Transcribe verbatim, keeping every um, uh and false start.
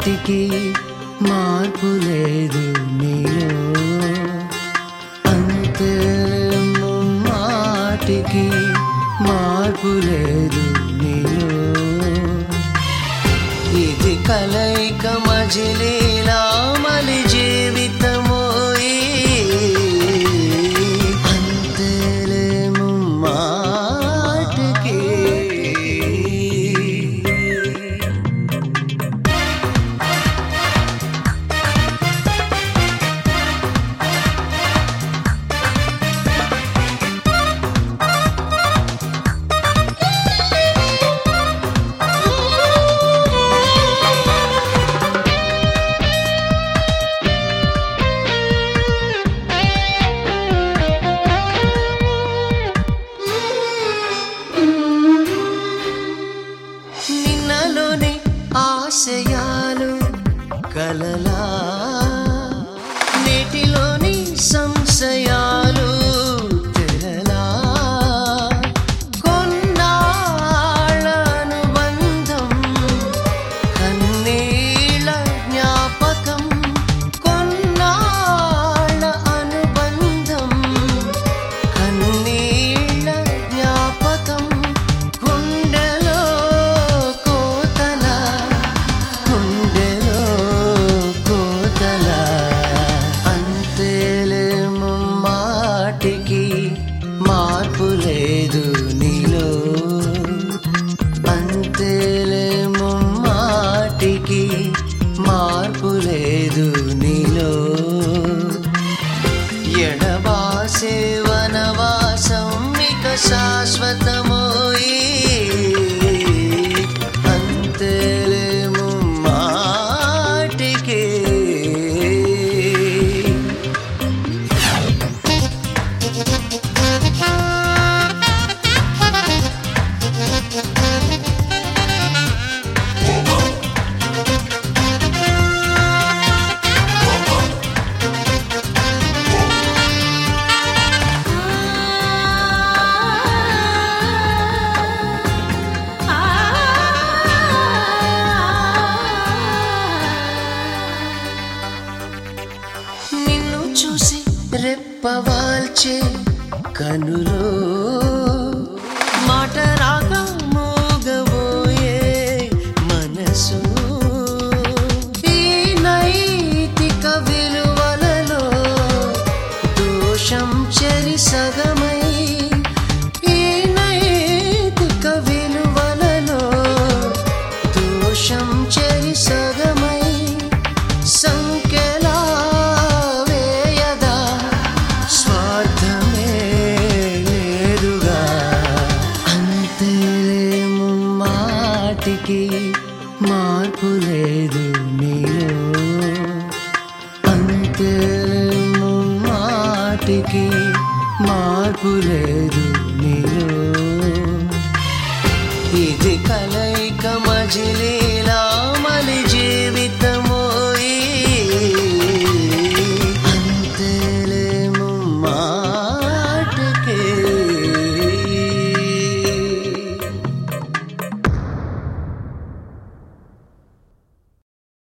మాటికి మార్పు లేదు నీలో, అంతేలేమో మాటికి మార్పు లేదు నీలో. ఇది కలయిక మజిలీలా మలి జీవితమోయి, అంతేలేమో మాటికి. నిన్నలోని ఆశయాలు కలలా, నేటిలోని సంశయాలు తెరలా. కొన్నాళ్ళ అనుబంధం కన్నీళ్ళ జ్ఞాపకం, కొన్నాళ్ళ అనుబంధం కన్నీళ్ళ జ్ఞాపకం. గుండెలో కోతల, గుండెలో కోతల, అంతేలేమో మాటికి మార్పు లేదు నీలో, అంతేలేమో మాటికి మార్పు లేదు నీలో. ఎడబాసే వనవాసం ఇక శాశ్వతమోయి, అంతేలేమో మాటికి. నిన్ను చూసి రెప్పవాల్చే కనులో మాట రాక మోగబోయే మనసు. ఈ నైతిక విలువలలో దోషం చెరి సగమై, ఈ నైతిక విలువలలో దోషం చెరి సగమై, సంఖ్యలా వేయదా స్వార్థమే లేదుగా. అంతేలేమో మాటికి మార్పు లేదు నీలో, అంతేలేమో మాటికి మార్పు లేదు నీలో. ఇది కలయిక మజిలీ